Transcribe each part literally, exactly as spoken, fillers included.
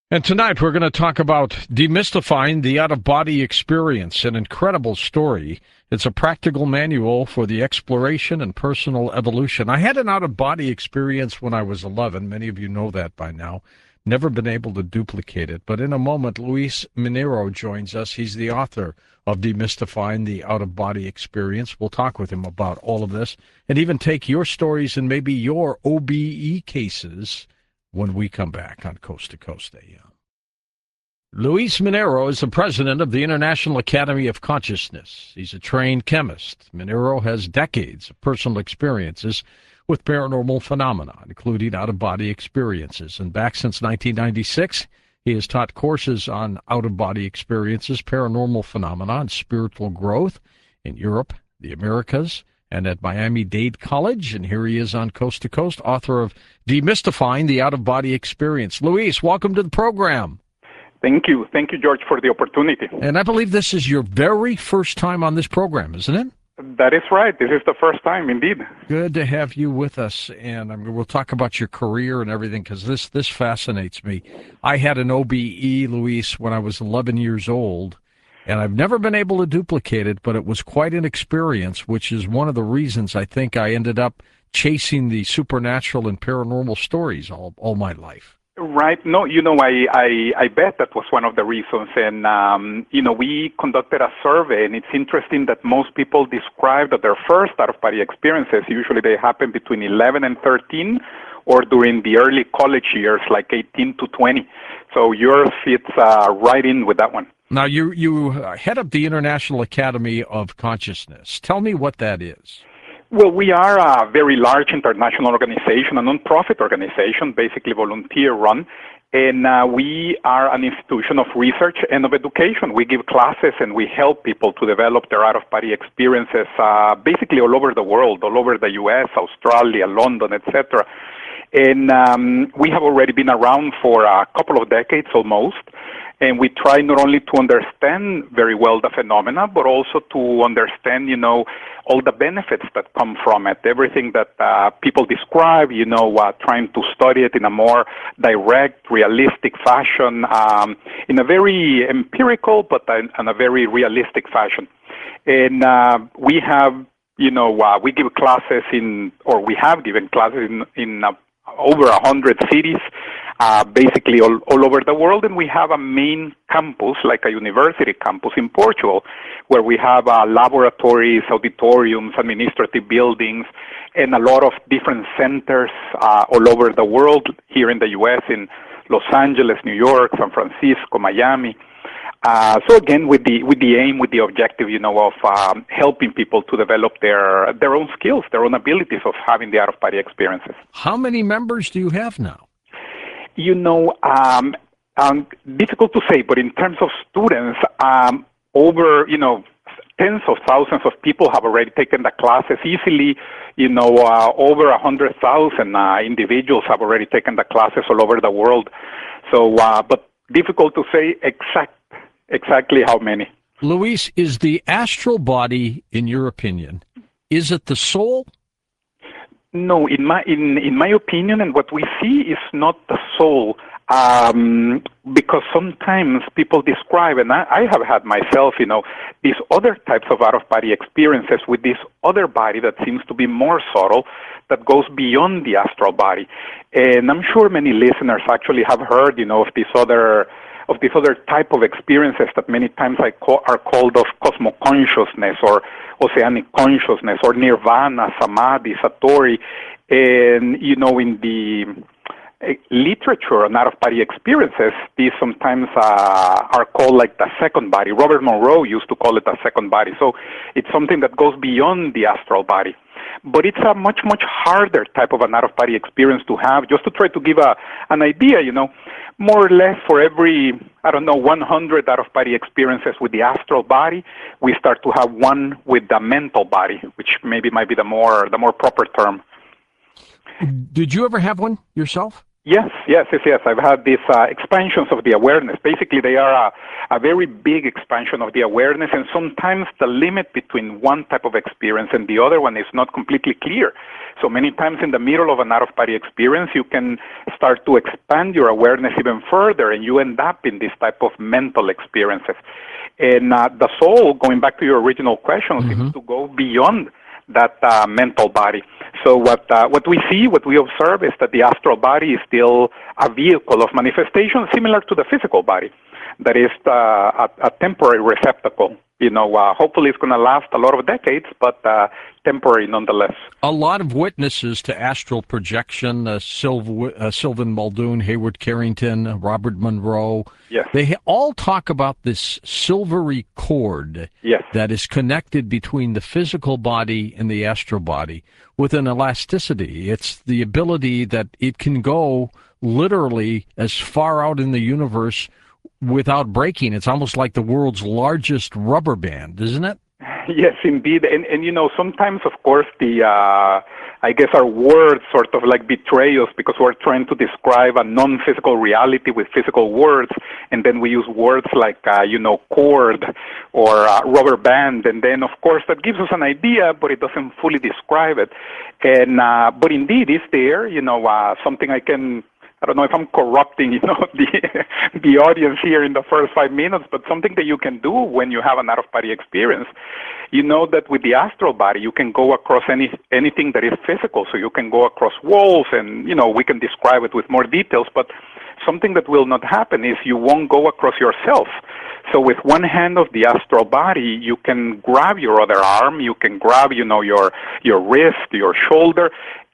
And tonight we're going to talk about demystifying the out-of-body experience, an incredible story. It's a practical manual for the exploration and personal evolution. I had an out-of-body experience when I was eleven. Many of you know that by now. Never been able to duplicate it. But in a moment, Luis Minero joins us. He's the author of Demystifying the Out-of-Body Experience. We'll talk with him about all of this and even take your stories and maybe your O B E cases when we come back on Coast to Coast A M. Luis Minero is the president of the International Academy of Consciousness. He's a trained chemist. Minero has decades of personal experiences with paranormal phenomena, including out-of-body experiences. And back since nineteen ninety-six, he has taught courses on out-of-body experiences, paranormal phenomena, and spiritual growth in Europe, the Americas, and at Miami-Dade College. And here he is on Coast to Coast, author of Demystifying the Out-of-Body Experience. Luis, welcome to the program. Thank you. Thank you, George, for the opportunity. And I believe this is your very first time on this program, isn't it? That is right. This is the first time, indeed. Good to have you with us. And I mean, we'll talk about your career and everything because this, this fascinates me. I had an O B E, Luis, when I was eleven years old. And I've never been able to duplicate it, but it was quite an experience, which is one of the reasons I think I ended up chasing the supernatural and paranormal stories all, all my life. Right. No, you know, I, I, I bet that was one of the reasons. And, um, you know, we conducted a survey, and it's interesting that most people describe that their first out-of-body experiences, usually they happen between eleven and thirteen, or during the early college years, like eighteen to twenty. So yours fits uh, right in with that one. Now, you, you head up the International Academy of Consciousness. Tell me what that is. Well, we are a very large international organization, a non-profit organization, basically volunteer-run, and uh, we are an institution of research and of education. We give classes and we help people to develop their out-of-body experiences uh, basically all over the world, all over the U S, Australia, London, et cetera. And um, we have already been around for a couple of decades almost. And we try not only to understand very well the phenomena, but also to understand, you know, all the benefits that come from it. Everything that uh, people describe, you know, uh, trying to study it in a more direct, realistic fashion, um, in a very empirical, but in, in a very realistic fashion. And uh, we have, you know, uh, we give classes in, or we have given classes in, in uh, over a hundred cities, uh, basically all, all over the world, and we have a main campus, like a university campus in Portugal, where we have uh, laboratories, auditoriums, administrative buildings, and a lot of different centers uh, all over the world, here in the U S, in Los Angeles, New York, San Francisco, Miami. Uh, so again, with the with the aim, with the objective, you know, of um, helping people to develop their their own skills, their own abilities of having the out-of-body experiences. How many members do you have now? You know, um, um, difficult to say, but in terms of students, um, over, you know, tens of thousands of people have already taken the classes. Easily, you know, uh, over a hundred thousand uh, individuals have already taken the classes all over the world. So, uh, but difficult to say exact. Exactly how many. Luis, is the astral body, in your opinion, is it the soul? No, in my in in my opinion, and what we see is not the soul, um, because sometimes people describe, and I, I have had myself, you know, these other types of out-of-body experiences with this other body that seems to be more subtle, that goes beyond the astral body. And I'm sure many listeners actually have heard, you know, of this other. of this other type of experiences that many times I call, are called of cosmoconsciousness or oceanic consciousness or nirvana, samadhi, satori. And, you know, in the uh, literature on out-of-body experiences, these sometimes uh, are called like the second body. Robert Monroe used to call it the second body. So it's something that goes beyond the astral body. But it's a much, much harder type of an out-of-body experience to have. Just to try to give a an idea, you know, more or less for every, I don't know, one hundred out-of-body experiences with the astral body, we start to have one with the mental body, which maybe might be the more the more proper term. Did you ever have one yourself? Yes, yes, yes, yes. I've had these uh, expansions of the awareness. Basically, they are a, a very big expansion of the awareness, and sometimes the limit between one type of experience and the other one is not completely clear. So many times in the middle of an out-of-body experience, you can start to expand your awareness even further, and you end up in this type of mental experiences. And uh, the soul, going back to your original question, mm-hmm. seems to go beyond that uh, mental body. So what uh, what we see, what we observe is that the astral body is still a vehicle of manifestation similar to the physical body. That is uh, a, a temporary receptacle. You know, uh, hopefully it's going to last a lot of decades, but uh, temporary nonetheless. A lot of witnesses to astral projection, uh, Sylv- uh, Sylvan Muldoon, Hayward Carrington, uh, Robert Monroe, yes. they ha- all talk about this silvery cord yes. that is connected between the physical body and the astral body with an elasticity. It's the ability that it can go literally as far out in the universe without breaking. It's almost like the world's largest rubber band, isn't it? Yes, indeed. And, and you know, sometimes, of course, the, uh, I guess our words sort of like betray us because we're trying to describe a non-physical reality with physical words, and then we use words like, uh, you know, cord or uh, rubber band, and then, of course, that gives us an idea, but it doesn't fully describe it. And, uh, but indeed, it's there, you know, uh, something I can... I don't know if I'm corrupting, you know, the the audience here in the first five minutes, but something that you can do when you have an out-of-body experience, you know that with the astral body, you can go across any anything that is physical. So you can go across walls, and, you know, we can describe it with more details, but something that will not happen is you won't go across yourself. So with one hand of the astral body, you can grab your other arm, you can grab, you know, your your wrist, your shoulder.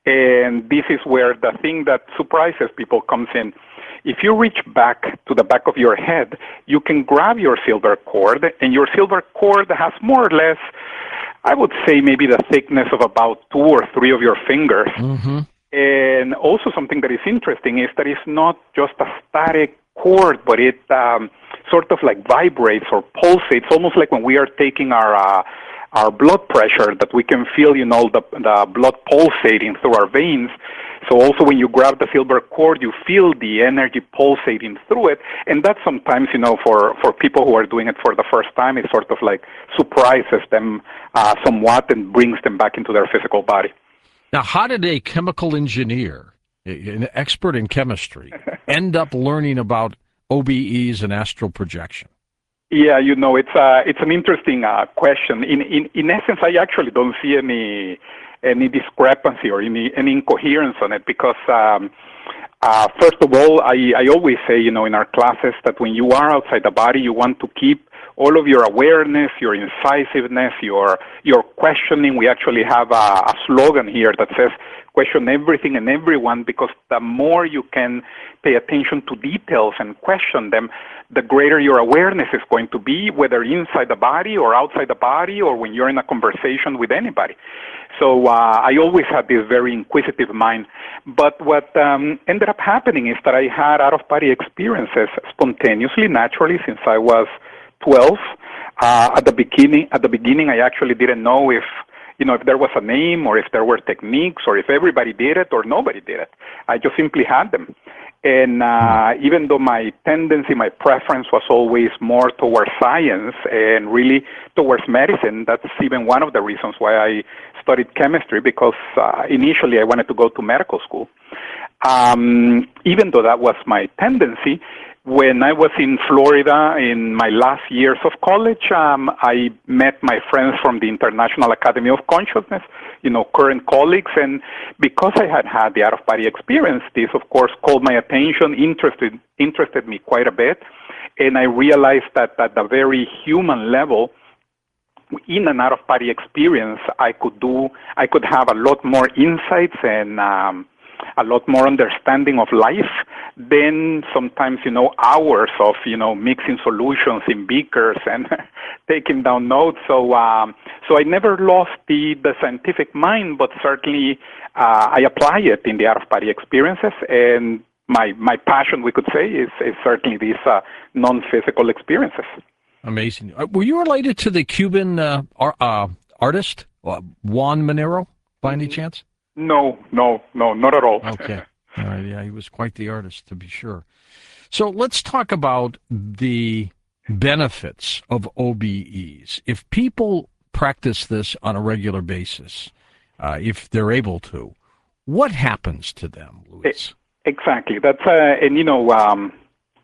And this is where the thing that surprises people comes in. If you reach back to the back of your head, you can grab your silver cord, and your silver cord has more or less, I would say, maybe the thickness of about two or three of your fingers. Mm-hmm. And also something that is interesting is that it's not just a static cord, but it um, sort of like vibrates or pulsates, almost like when we are taking our uh, our blood pressure, that we can feel, you know, the, the blood pulsating through our veins. So also when you grab the silver cord, you feel the energy pulsating through it. And that sometimes, you know, for, for people who are doing it for the first time, it sort of like surprises them uh, somewhat and brings them back into their physical body. Now, how did a chemical engineer, an expert in chemistry, end up learning about O B Es and astral projection? Yeah, you know, it's uh, it's an interesting uh, question. In, in in essence, I actually don't see any any discrepancy or any any incoherence on it because, um, uh, first of all, I, I always say, you know, in our classes that when you are outside the body, you want to keep all of your awareness, your incisiveness, your your questioning. We actually have a, a slogan here that says, question everything and everyone, because the more you can pay attention to details and question them, the greater your awareness is going to be, whether inside the body or outside the body or when you're in a conversation with anybody. So uh, I always had this very inquisitive mind. But what um, ended up happening is that I had out-of-body experiences spontaneously, naturally, since I was twelve. Uh, at the beginning, at the beginning, I actually didn't know if you know, if there was a name or if there were techniques or if everybody did it or nobody did it. I just simply had them. And uh, even though my tendency, my preference was always more towards science and really towards medicine, that's even one of the reasons why I studied chemistry, because uh, initially I wanted to go to medical school. Um, even though that was my tendency, when I was in Florida in my last years of college, um, I met my friends from the International Academy of Consciousness, you know, current colleagues, and because I had had the out-of-body experience, this, of course, called my attention, interested interested me quite a bit, and I realized that at the very human level, in an out-of-body experience, I could do, I could have a lot more insights and um, a lot more understanding of life than sometimes, you know, hours of, you know, mixing solutions in beakers and taking down notes. So, um, so I never lost the, the scientific mind, but certainly uh, I apply it in the out-of-body experiences. And my my passion, we could say, is, is certainly these uh, non-physical experiences. Amazing. Were you related to the Cuban uh, ar- uh, artist, uh, Juan Monero, by any chance? No, no, no, not at all. Okay. Uh, yeah, he was quite the artist, to be sure. So let's talk about the benefits of O B Es. If people practice this on a regular basis, uh, if they're able to, what happens to them, Luis? Exactly. That's uh, and you know um,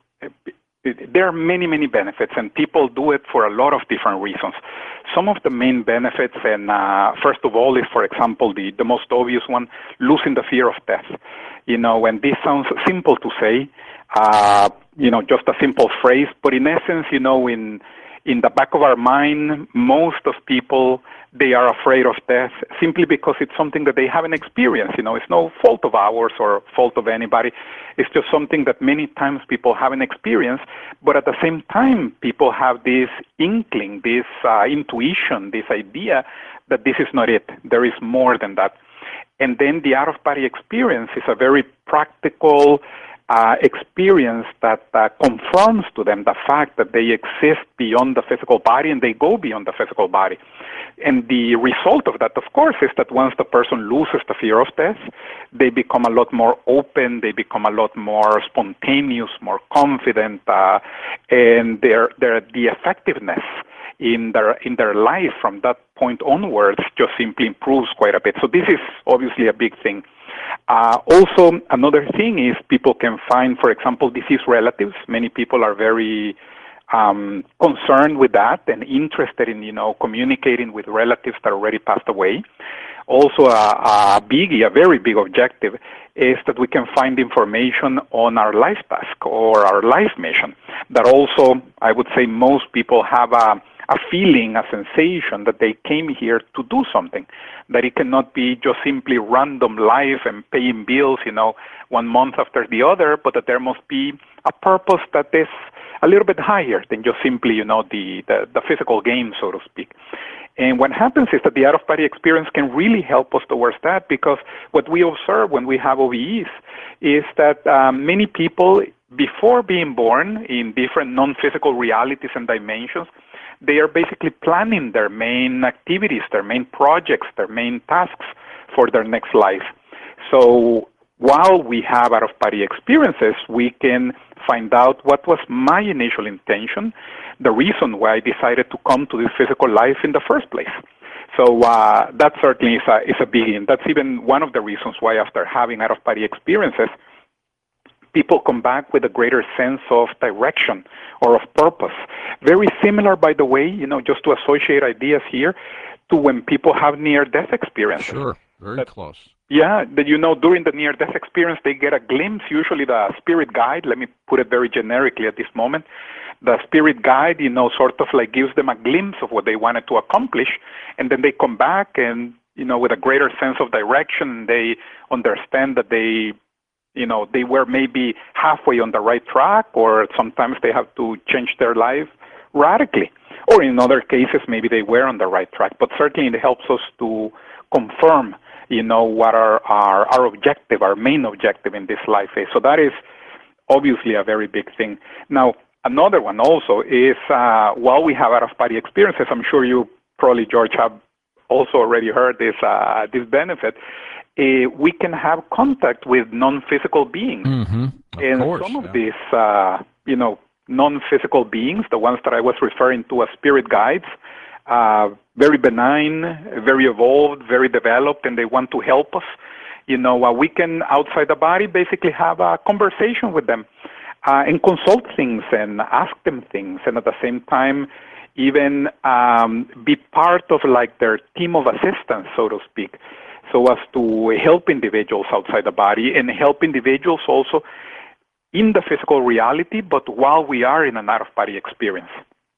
there are many many benefits, and people do it for a lot of different reasons. Some of the main benefits, and uh, first of all, is for example the the most obvious one, losing the fear of death. You know, and this sounds simple to say, uh, you know, just a simple phrase, but in essence, you know, in in the back of our mind, most of people, they are afraid of death simply because it's something that they haven't experienced. You know, it's no fault of ours or fault of anybody. It's just something that many times people haven't experienced. But at the same time, people have this inkling, this uh, intuition, this idea that this is not it. There is more than that. And then the out-of-body experience is a very practical Uh, experience that uh, confirms to them the fact that they exist beyond the physical body and they go beyond the physical body. And the result of that, of course, is that once the person loses the fear of death, they become a lot more open, they become a lot more spontaneous, more confident, uh, and their, their, the effectiveness in their in their life from that point onwards just simply improves quite a bit. So this is obviously a big thing. Uh, also, another thing is people can find, for example, deceased relatives. Many people are very um, concerned with that and interested in, you know, communicating with relatives that already passed away. Also, a, a biggie, a very big objective, is that we can find information on our life task or our life mission. That also, I would say, most people have a a feeling, a sensation that they came here to do something, that it cannot be just simply random life and paying bills, you know, one month after the other, but that there must be a purpose that is a little bit higher than just simply, you know, the, the, the physical game, so to speak. And what happens is that the out-of-body experience can really help us towards that, because what we observe when we have O B Es is that um, many people, before being born in different non-physical realities and dimensions, they are basically planning their main activities, their main projects, their main tasks for their next life. So while we have out-of-body experiences, we can find out what was my initial intention, the reason why I decided to come to this physical life in the first place. So uh, that certainly is a, is a big, and that's even one of the reasons why after having out-of-body experiences, people come back with a greater sense of direction or of purpose. Very similar, by the way, you know, just to associate ideas here, to when people have near-death experiences. Sure, very that, close. Yeah, that, you know, during the near-death experience, they get a glimpse, usually the spirit guide, let me put it very generically at this moment, the spirit guide, you know, sort of like gives them a glimpse of what they wanted to accomplish, and then they come back and, you know, with a greater sense of direction, they understand that they you know, they were maybe halfway on the right track, or sometimes they have to change their life radically. Or in other cases, maybe they were on the right track. But certainly it helps us to confirm, you know, what our, our, our objective, our main objective in this life is. So that is obviously a very big thing. Now, another one also is uh, while we have out-of-body experiences, I'm sure you probably, George, have also already heard this, uh, this benefit, Uh, we can have contact with non-physical beings. Mm-hmm. Of and course, some of yeah. these, uh, you know, non-physical beings, the ones that I was referring to as spirit guides, uh, very benign, very evolved, very developed, and they want to help us. You know, uh, we can, outside the body, basically have a conversation with them uh, and consult things and ask them things, and at the same time, even um, be part of like their team of assistance, so to speak, so as to help individuals outside the body and help individuals also in the physical reality, but while we are in an out-of-body experience.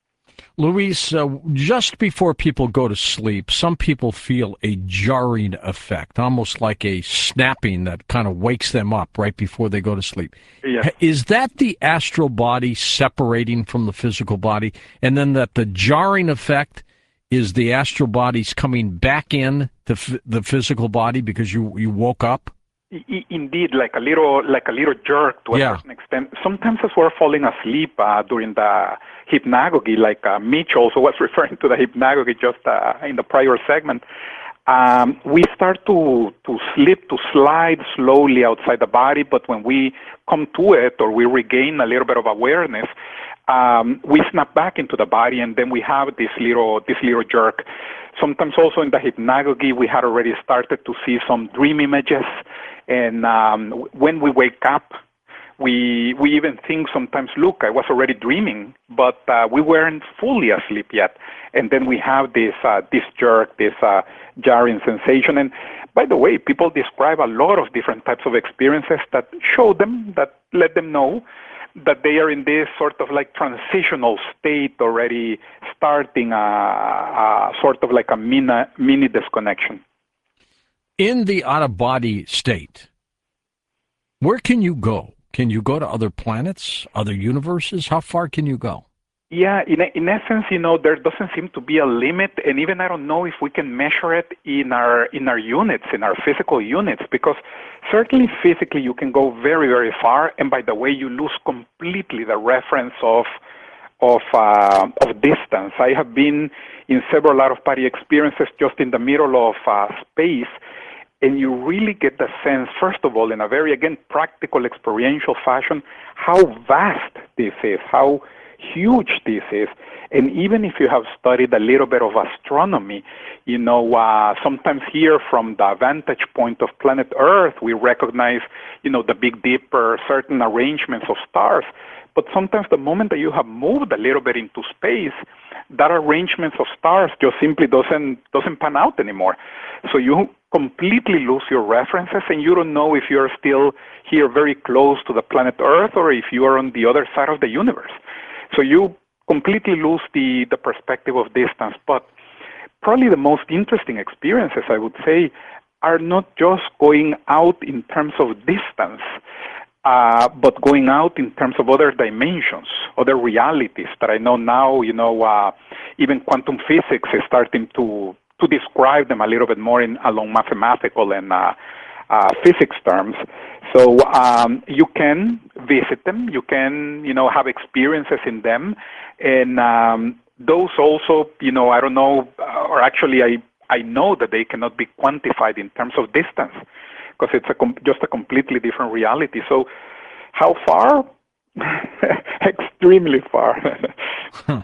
Luis, uh, just before people go to sleep, some people feel a jarring effect, almost like a snapping that kind of wakes them up right before they go to sleep. Yes. Is that the astral body separating from the physical body, and then that the jarring effect is the astral body's coming back in to f- the physical body because you, you woke up? I, indeed, like a little like a little jerk to a yeah. certain extent. Sometimes as we're falling asleep uh, during the hypnagogy, like uh, Mitch also was referring to the hypnagogy just uh, in the prior segment, um, we start to, to slip, to slide slowly outside the body, but when we come to it or we regain a little bit of awareness, um, we snap back into the body, and then we have this little, this little jerk. Sometimes also in the hypnagogy, we had already started to see some dream images, and um, when we wake up, we we even think sometimes, look, I was already dreaming, but uh, we weren't fully asleep yet. And then we have this uh, this jerk, this uh, jarring sensation. And by the way, people describe a lot of different types of experiences that show them, that let them know that they are in this sort of like transitional state already, starting a, a sort of like a mini, mini disconnection. In the out-of-body state, where can you go? Can you go to other planets, other universes? How far can you go? Yeah, in, in essence, you know, there doesn't seem to be a limit, and even I don't know if we can measure it in our in our units, in our physical units, because certainly physically you can go very, very far, and by the way, you lose completely the reference of of uh, of distance. I have been in several out-of-body experiences just in the middle of uh, space, and you really get the sense, first of all, in a very, again, practical, experiential fashion, how vast this is, how huge this is. And even if you have studied a little bit of astronomy, you know, uh, sometimes here from the vantage point of planet Earth, we recognize, you know, the Big Dipper, certain arrangements of stars. But sometimes the moment that you have moved a little bit into space, that arrangement of stars just simply doesn't doesn't pan out anymore. So you completely lose your references, and you don't know if you're still here very close to the planet Earth or if you are on the other side of the universe. So you completely lose the, the perspective of distance. But probably the most interesting experiences, I would say, are not just going out in terms of distance, uh, but going out in terms of other dimensions, other realities that I know now, you know, uh, even quantum physics is starting to, to describe them a little bit more in along mathematical and uh, uh, physics terms. So um, you can visit them, you can, you know, have experiences in them, and um, those also, you know, I don't know, uh, or actually I, I know that they cannot be quantified in terms of distance, because it's a com- just a completely different reality. So how far? Extremely far. Huh.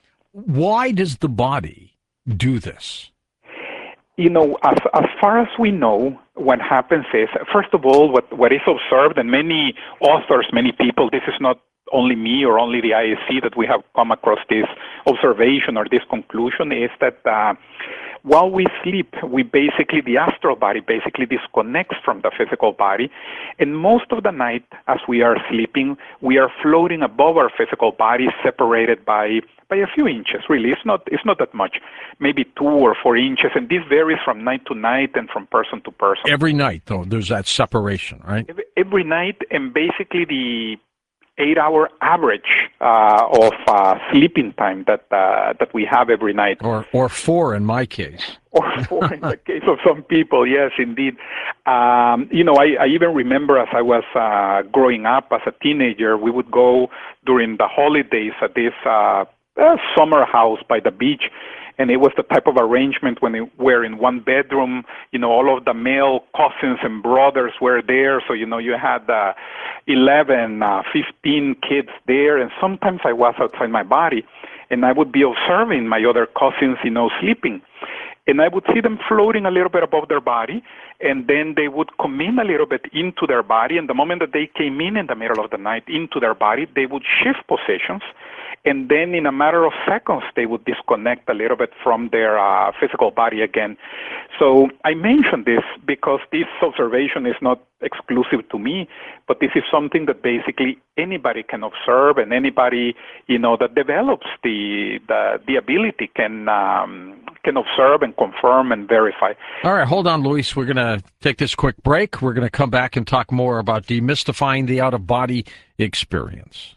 Why does the body do this? You know, as as far as we know, what happens is, first of all, what, what is observed, and many authors, many people, this is not only me or only the I S C that we have come across this observation or this conclusion, is that uh, while we sleep, we basically, the astral body basically disconnects from the physical body, and most of the night, as we are sleeping, we are floating above our physical body, separated by by a few inches, really. It's not it's not that much, maybe two or four inches, and this varies from night to night and from person to person. Every night, though, there's that separation, right? Every, every night, and basically the eight-hour average uh, of uh, sleeping time that uh, that we have every night. Or or four in my case. Or four in the case of some people, yes, indeed. Um, you know, I, I even remember as I was uh, growing up as a teenager, we would go during the holidays at this uh, uh, summer house by the beach, and it was the type of arrangement when they were in one bedroom, you know, all of the male cousins and brothers were there, so, you know, you had uh, eleven, uh, fifteen kids there, and sometimes I was outside my body, and I would be observing my other cousins, you know, sleeping. And I would see them floating a little bit above their body, and then they would come in a little bit into their body, and the moment that they came in in the middle of the night into their body, they would shift positions, and then in a matter of seconds, they would disconnect a little bit from their uh, physical body again. So I mention this because this observation is not exclusive to me, but this is something that basically anybody can observe, and anybody, you know, that develops the the, the ability can um, can observe and confirm and verify. All right, hold on, Luis. We're going to take this quick break. We're going to come back and talk more about demystifying the out-of-body experience.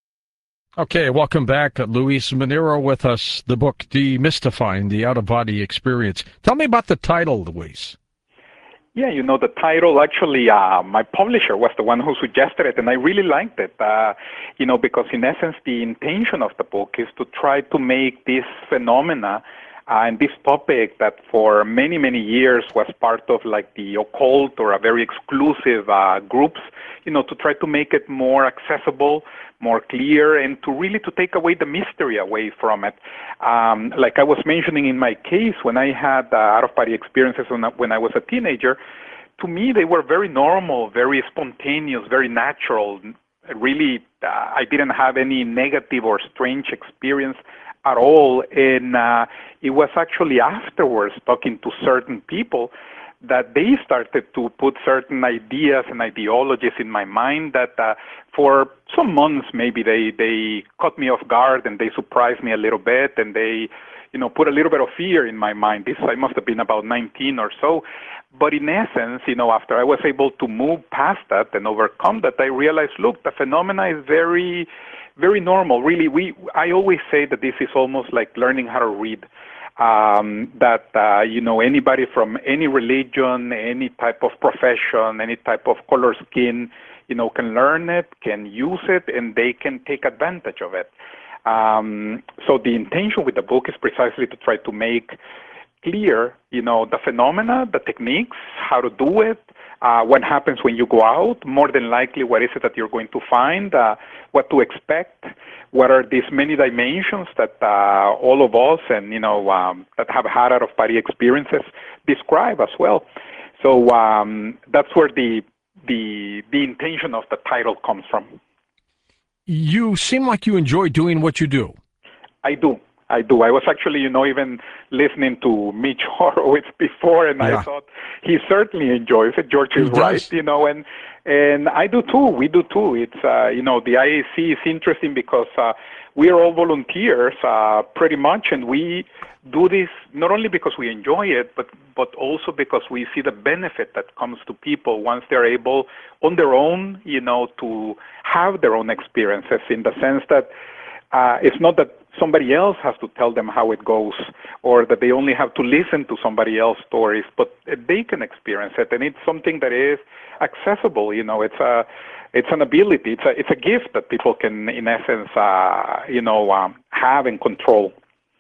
Okay, welcome back. Luis Minero with us, the book Demystifying the Out-of-Body Experience. Tell me about the title, Luis. Yeah, you know, the title, actually, uh, my publisher was the one who suggested it, and I really liked it, uh, you know, because in essence, the intention of the book is to try to make this phenomena Uh, and this topic that for many, many years was part of like the occult or a very exclusive uh, groups, you know, to try to make it more accessible, more clear, and to really to take away the mystery away from it. Um, like I was mentioning in my case, when I had uh, out-of-body experiences when I, when I was a teenager, to me they were very normal, very spontaneous, very natural. Really, uh, I didn't have any negative or strange experience at all. And uh, it was actually afterwards, talking to certain people, that they started to put certain ideas and ideologies in my mind that uh, for some months maybe they, they caught me off guard and they surprised me a little bit, and they, you know, put a little bit of fear in my mind. This, I must have been about nineteen or so. But in essence, you know, after I was able to move past that and overcome that, I realized, look, the phenomena is very, very normal. Really, we, I always say that this is almost like learning how to read. Um, that, uh, you know, anybody from any religion, any type of profession, any type of color skin, you know, can learn it, can use it, and they can take advantage of it. Um, so the intention with the book is precisely to try to make clear, you know, the phenomena, the techniques, how to do it, uh, what happens when you go out, more than likely what is it that you're going to find, uh, what to expect, what are these many dimensions that uh, all of us and, you know, um, that have had out-of-body experiences describe as well. So um, that's where the, the, the intention of the title comes from. You seem like you enjoy doing what you do. I do. I do. I was actually, you know, even listening to Mitch Horowitz before, and yeah. I thought he certainly enjoys it. George is right, you know, and and I do too. We do too. It's, uh, you know, the I A C is interesting because uh, we are all volunteers, uh, pretty much, and we do this not only because we enjoy it, but but also because we see the benefit that comes to people once they're able, on their own, you know, to have their own experiences. In the sense that uh, it's not that somebody else has to tell them how it goes, or that they only have to listen to somebody else's stories, but they can experience it, and it's something that is accessible. You know, it's a, it's an ability, it's a, it's a gift that people can, in essence, uh, you know, um, have and control.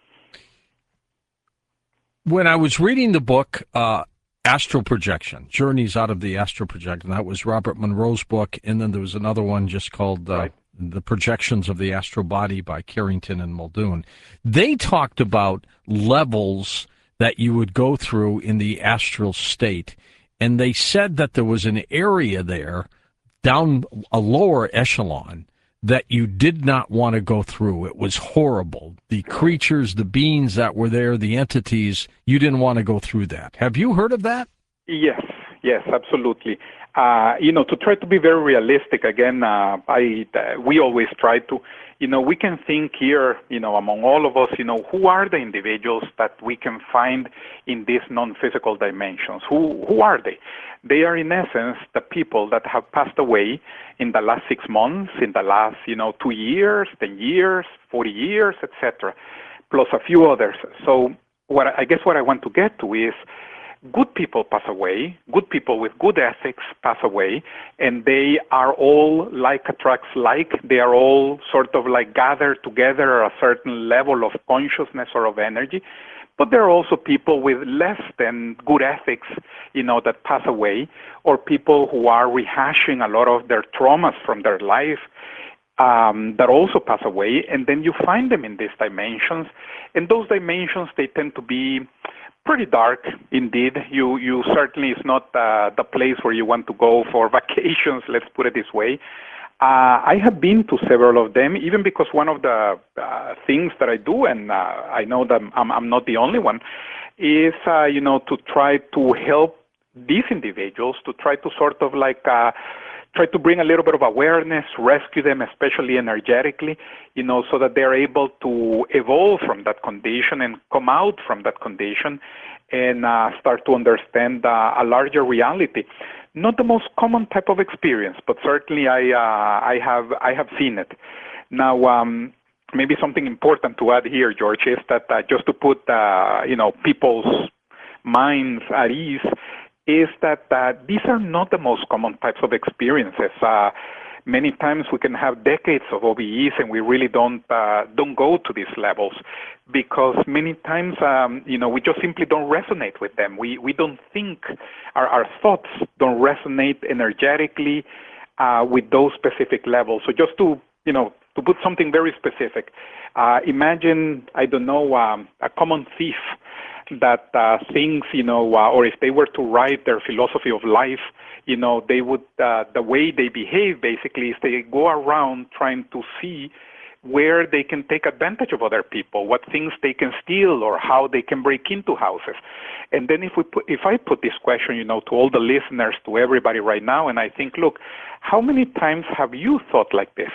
When I was reading the book, uh, Astral Projection, Journeys Out of the Astral Projection, that was Robert Monroe's book, and then there was another one just called uh, right. The Projections of the Astral Body by Carrington and Muldoon. They talked about levels that you would go through in the astral state, and they said that there was an area there, down a lower echelon, that you did not want to go through. It was horrible. The creatures, the beings that were there, the entities, you didn't want to go through that. Have you heard of that? Yes, yes, absolutely. Uh, you know, to try to be very realistic, again, uh, I, uh, we always try to, you know, we can think here, you know, among all of us, you know, who are the individuals that we can find in these non-physical dimensions? Who, who are they? They are, in essence, the people that have passed away in the last six months, in the last, you know, two years, ten years, forty years, et cetera, plus a few others. So what I guess what I want to get to is, good people pass away, good people with good ethics pass away, and they are all like attracts like. They are all sort of like gathered together at a certain level of consciousness or of energy. But there are also people with less than good ethics, you know, that pass away, or people who are rehashing a lot of their traumas from their life um, that also pass away. And then you find them in these dimensions. And those dimensions, they tend to be pretty dark indeed. You you certainly is not uh, the place where you want to go for vacations, let's put it this way. Uh, I have been to several of them, even because one of the uh, things that I do, and uh, I know that I'm, I'm not the only one, is uh, you know, to try to help these individuals to try to sort of like uh, try to bring a little bit of awareness, rescue them, especially energetically, you know, so that they're able to evolve from that condition and come out from that condition and uh, start to understand uh, a larger reality. Not the most common type of experience, but certainly I uh, I have I have seen it. Now, um, maybe something important to add here, George, is that uh, just to put uh, you know, people's minds at ease, is that uh, these are not the most common types of experiences. Uh, Many times we can have decades of O B Es and we really don't uh, don't go to these levels because many times um, you know we just simply don't resonate with them. We we don't think our our thoughts don't resonate energetically uh, with those specific levels. So just to you know to put something very specific, uh, imagine I don't know um, a common thief that uh, thinks, you know, uh, or if they were to write their philosophy of life, you know, they would, uh, the way they behave basically is they go around trying to see where they can take advantage of other people, what things they can steal or how they can break into houses. And then if we put, if I put this question, you know, to all the listeners, to everybody right now, and I think, look, how many times have you thought like this?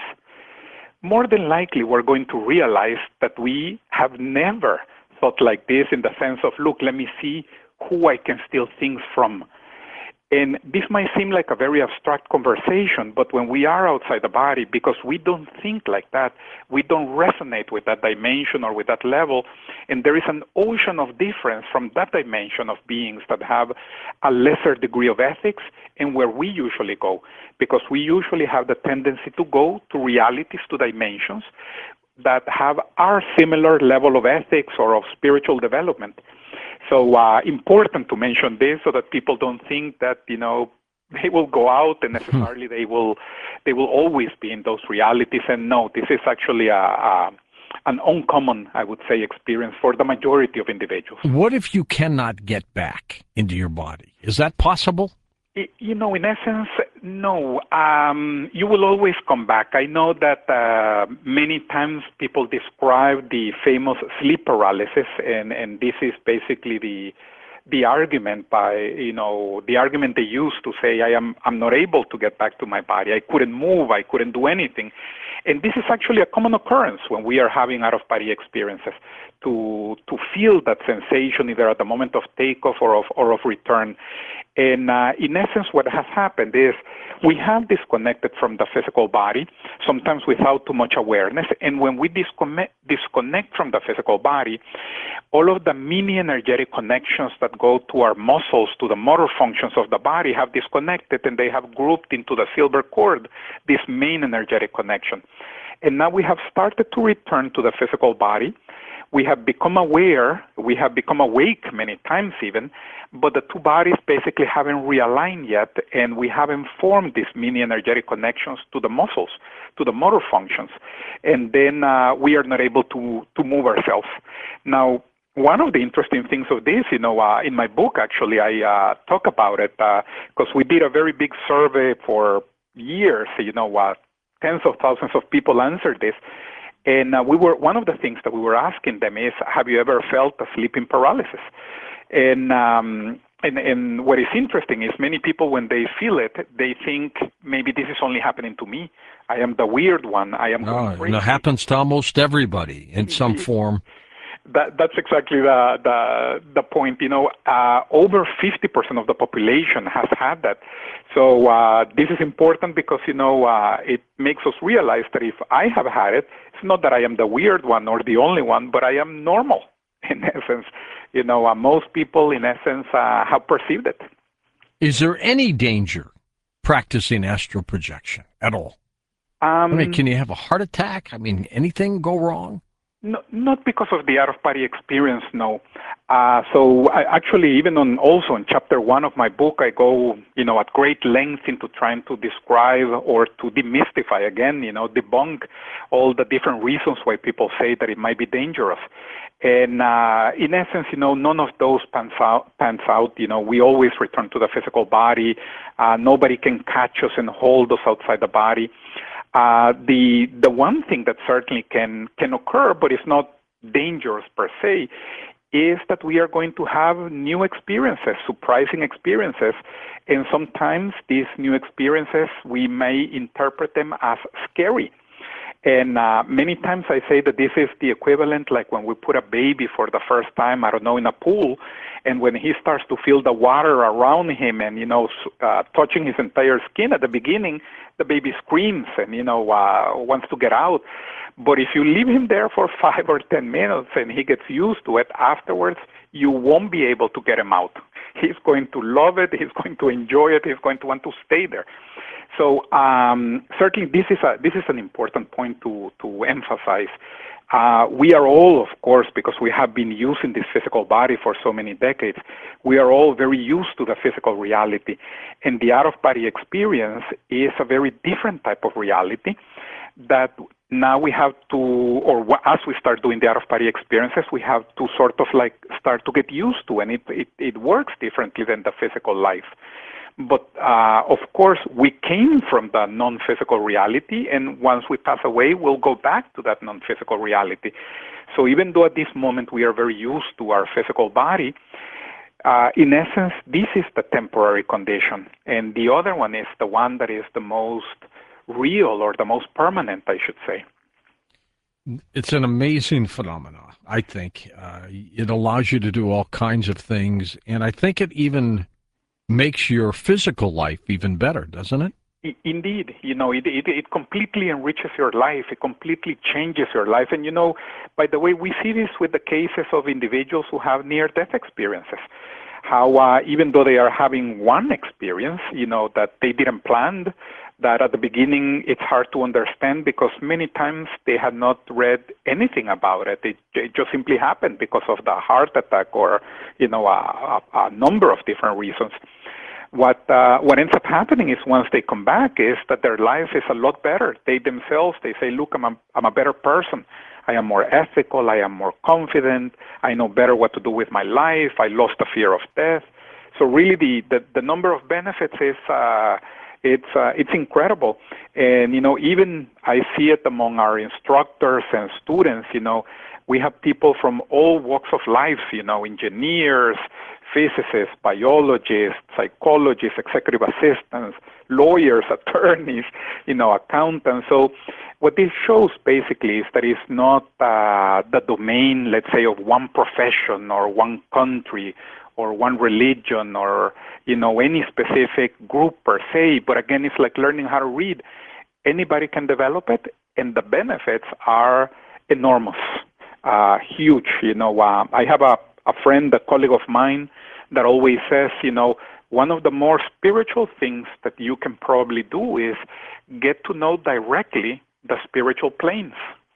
More than likely, we're going to realize that we have never thought like this in the sense of, look, let me see who I can steal things from. And this might seem like a very abstract conversation, but when we are outside the body, because we don't think like that, we don't resonate with that dimension or with that level, and there is an ocean of difference from that dimension of beings that have a lesser degree of ethics and where we usually go, because we usually have the tendency to go to realities, to dimensions, that have our similar level of ethics or of spiritual development. So uh, important to mention this so that people don't think that, you know, they will go out and necessarily they will they will always be in those realities. And no, this is actually a, a an uncommon, I would say, experience for the majority of individuals. What if you cannot get back into your body? Is that possible? You know, in essence, no. Um, you will always come back. I know that uh, many times people describe the famous sleep paralysis, and, and this is basically the the argument by, you know, the argument they use to say, I am I'm not able to get back to my body. I couldn't move. I couldn't do anything. And this is actually a common occurrence when we are having out-of-body experiences, to to feel that sensation either at the moment of takeoff or of, or of return. And uh, in essence, what has happened is we have disconnected from the physical body, sometimes without too much awareness. And when we disconnect, disconnect from the physical body, all of the mini energetic connections that go to our muscles, to the motor functions of the body, have disconnected, and they have grouped into the silver cord, this main energetic connection. And now we have started to return to the physical body. We have become aware, we have become awake many times even, but the two bodies basically haven't realigned yet, and we haven't formed these mini energetic connections to the muscles, to the motor functions, and then uh, we are not able to, to move ourselves. Now, one of the interesting things of this, you know, uh, in my book, actually, I uh, talk about it, because uh, we did a very big survey for years, you know, uh, tens of thousands of people answered this. And uh, we were one of the things that we were asking them is, have you ever felt a sleeping paralysis? And, um, and and what is interesting is many people, when they feel it, they think maybe this is only happening to me. I am the weird one. I am No, crazy. it happens to almost everybody in some form. That, that's exactly the, the the point. You know, uh, over fifty percent of the population has had that. So uh, this is important because, you know, uh, it makes us realize that if I have had it, it's not that I am the weird one or the only one, but I am normal in essence. You know, uh, most people in essence uh, have perceived it. Is there any danger practicing astral projection at all? Um, I mean, can you have a heart attack? I mean, anything go wrong? No, not because of the out-of-body experience, no. Uh, so I actually, even on also in chapter one of my book, I go, you know, at great length into trying to describe or to demystify again, you know, debunk all the different reasons why people say that it might be dangerous. And uh, in essence, you know, none of those pans out, pans out. You know, we always return to the physical body. Uh, nobody can catch us and hold us outside the body. Uh, the the one thing that certainly can can occur, but it's not dangerous per se, is that we are going to have new experiences, surprising experiences, and sometimes these new experiences, we may interpret them as scary. And uh, many times I say that this is the equivalent like when we put a baby for the first time, I don't know, in a pool, and when he starts to feel the water around him and, you know, uh, touching his entire skin at the beginning, the baby screams and, you know, uh, wants to get out. But if you leave him there for five or ten minutes and he gets used to it, afterwards, you won't be able to get him out. He's going to love it. He's going to enjoy it. He's going to want to stay there. So um, certainly this is a this is an important point to to emphasize. Uh, we are all, of course, because we have been using this physical body for so many decades, we are all very used to the physical reality. And the out-of-body experience is a very different type of reality that now we have to, or as we start doing the out-of-body experiences, we have to sort of like start to get used to, and it, it, it works differently than the physical life. But uh, of course, we came from the non-physical reality, and once we pass away, we'll go back to that non-physical reality. So even though at this moment we are very used to our physical body, uh, in essence, this is the temporary condition. And the other one is the one that is the most real, or the most permanent, I should say. It's an amazing phenomenon, I think. Uh, it allows you to do all kinds of things, and I think it even makes your physical life even better, doesn't it? Indeed. You know, it, it, it completely enriches your life. It completely changes your life. And, you know, by the way, we see this with the cases of individuals who have near-death experiences. How uh, even though they are having one experience, you know, that they didn't plan, that at the beginning it's hard to understand because many times they had not read anything about it. It, it just simply happened because of the heart attack or, you know, a, a, a number of different reasons. What uh, what ends up happening is once they come back is that their life is a lot better. They themselves, they say, look, I'm a, I'm a better person. I am more ethical. I am more confident. I know better what to do with my life. I lost the fear of death. So really the, the, the number of benefits is uh, it's uh, it's incredible. And, you know, even I see it among our instructors and students, you know, we have people from all walks of life, you know, engineers, physicists, biologists, psychologists, executive assistants, lawyers, attorneys, you know, accountants. So what this shows basically is that it's not uh, the domain, let's say, of one profession or one country or one religion or, you know, any specific group per se. But again, it's like learning how to read. Anybody can develop it, and the benefits are enormous, uh, huge. You know, uh, I have a, a friend, a colleague of mine, that always says, you know, one of the more spiritual things that you can probably do is get to know directly the spiritual planes.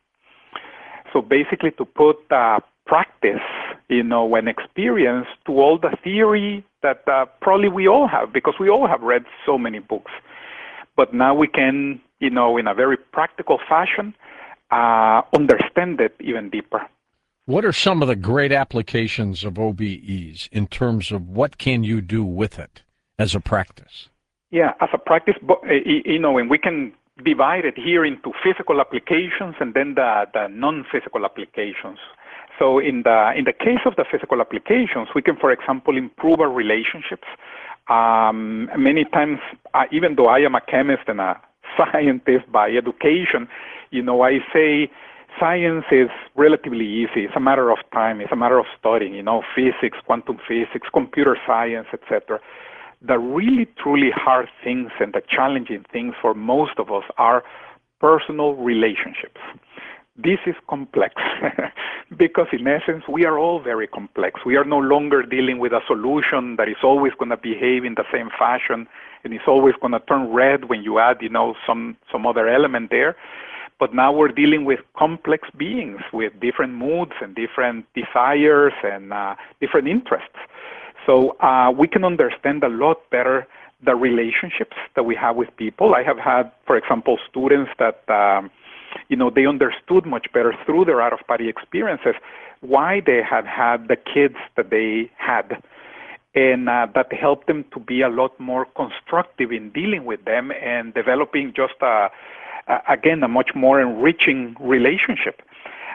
So basically to put uh, practice, you know, and experience to all the theory that uh, probably we all have, because we all have read so many books. But now we can, you know, in a very practical fashion, uh, understand it even deeper. What are some of the great applications of O B Es in terms of what can you do with it as a practice? Yeah, as a practice, you know, and we can divide it here into physical applications and then the, the non-physical applications. So in the in the case of the physical applications, we can, for example, improve our relationships. Um, many times, uh, even though I am a chemist and a scientist by education, you know, I say science is relatively easy. It's a matter of time. It's a matter of studying, you know, physics, quantum physics, computer science, et cetera. The really, truly hard things and the challenging things for most of us are personal relationships. This is complex because, in essence, we are all very complex. We are no longer dealing with a solution that is always going to behave in the same fashion and is always going to turn red when you add, you know, some, some other element there. But now we're dealing with complex beings with different moods and different desires and uh, different interests. So uh, we can understand a lot better the relationships that we have with people. I have had, for example, students that, um, you know, they understood much better through their out-of-body experiences why they had had the kids that they had. And uh, that helped them to be a lot more constructive in dealing with them and developing just a, again, a much more enriching relationship.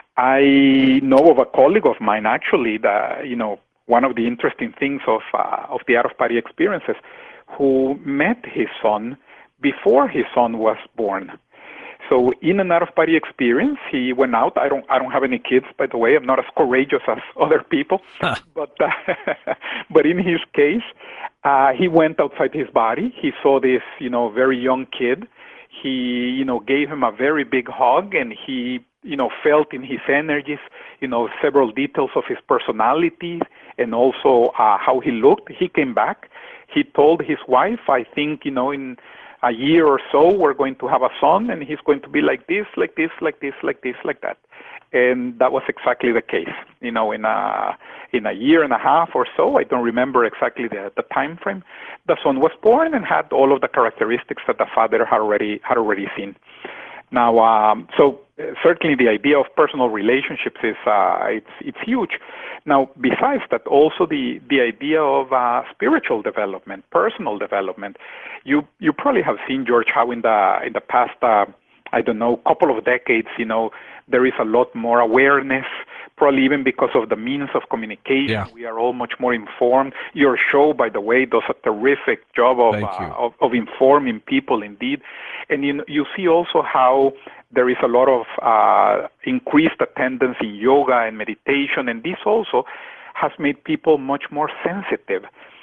I know of a colleague of mine, actually, that, you know, one of the interesting things of uh, of the out-of-body experiences, who met his son before his son was born. So in an out-of-body experience, he went out. I don't I don't have any kids, by the way. I'm not as courageous as other people. Huh. But uh, but in his case, uh, he went outside his body. He saw this, you know, very young kid. He, you know, gave him a very big hug, and he, you know, felt in his energies, you know, several details of his personality and also uh, how he looked. He came back. He told his wife, I think, you know, in a year or so, we're going to have a son, and he's going to be like this, like this, like this, like this, like that. And that was exactly the case. You know, in a in a year and a half or so, I don't remember exactly the, the time frame, the son was born and had all of the characteristics that the father had already had already seen. Now, um, so certainly the idea of personal relationships is uh, it's it's huge. Now, besides that, also the the idea of uh, spiritual development, personal development. You you probably have seen, George, how in the in the past uh, I don't know couple of decades, you know, there is a lot more awareness. Probably even because of the means of communication, yeah. we are all much more informed. Your show, by the way, does a terrific job of uh, of, of informing people, indeed. And you you see also how there is a lot of uh, increased attendance in yoga and meditation, and this also has made people much more sensitive.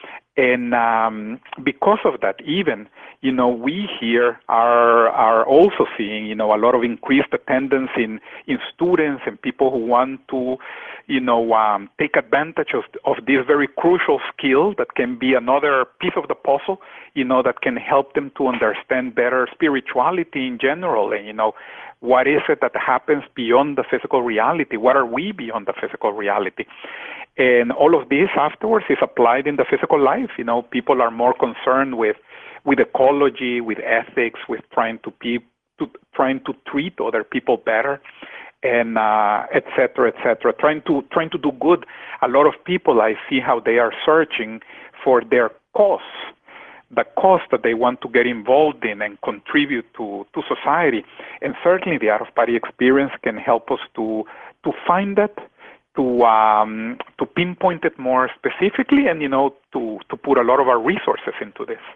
And um, because of that, even, you know, we here are are also seeing, you know, a lot of increased attendance in, in students and people who want to, you know, um, take advantage of, of this very crucial skill that can be another piece of the puzzle, you know, that can help them to understand better spirituality in general. And, you know, what is it that happens beyond the physical reality? What are we beyond the physical reality? And all of this afterwards is applied in the physical life. You know, people are more concerned with, with ecology, with ethics, with trying to be, to trying to treat other people better, and uh, et cetera, et cetera. Trying to trying to do good. A lot of people, I see how they are searching for their cause, the cause that they want to get involved in and contribute to, to society. And certainly, the out-of-body experience can help us to to find that, to um, to pinpoint it more specifically, and, you know, to, to put a lot of our resources into this.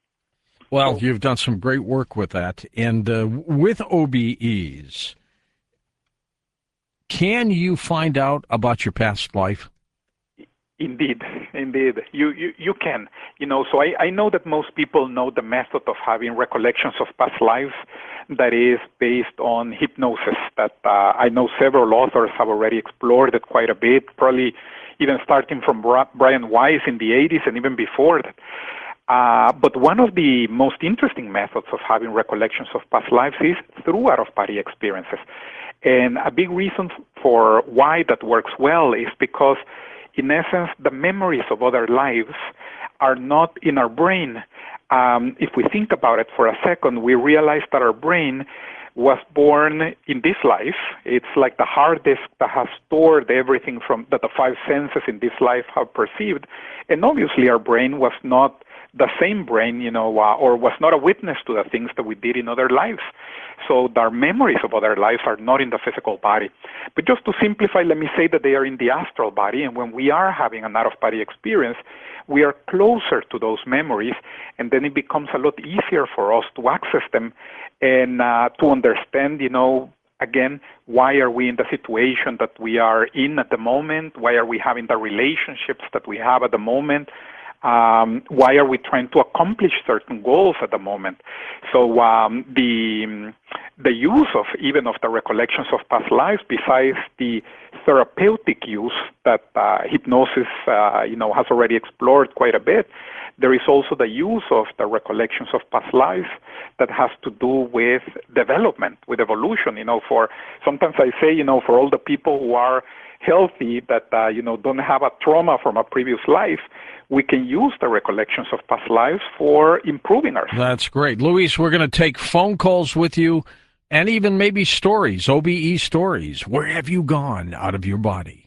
Well, so, you've done some great work with that. And uh, with O B Es, can you find out about your past life? Indeed, indeed. You, you, you can. You know, so I, I know that most people know the method of having recollections of past lives that is based on hypnosis, that uh, I know several authors have already explored it quite a bit, probably even starting from Brian Weiss in the eighties and even before that. Uh, but one of the most interesting methods of having recollections of past lives is through out-of-body experiences. And a big reason for why that works well is because, in essence, the memories of other lives are not in our brain. Um, if we think about it for a second, we realize that our brain was born in this life. It's like the hard disk that has stored everything from that the five senses in this life have perceived. And obviously our brain was not the same brain, you know, uh, or was not a witness to the things that we did in other lives. So our memories of other lives are not in the physical body. But just to simplify, let me say that they are in the astral body, and when we are having an out-of-body experience, we are closer to those memories, and then it becomes a lot easier for us to access them and uh, to understand, you know, again, why are we in the situation that we are in at the moment? Why are we having the relationships that we have at the moment? Um, why are we trying to accomplish certain goals at the moment? So um, the the use of even of the recollections of past lives, besides the therapeutic use that uh, hypnosis, uh, you know, has already explored quite a bit, there is also the use of the recollections of past lives that has to do with development, with evolution. You know, for sometimes I say, you know, for all the people who are healthy, that uh, you know, don't have a trauma from a previous life, we can use the recollections of past lives for improving ourselves. That's great. Luis, we're going to take phone calls with you and even maybe stories, O B E stories. Where have you gone out of your body?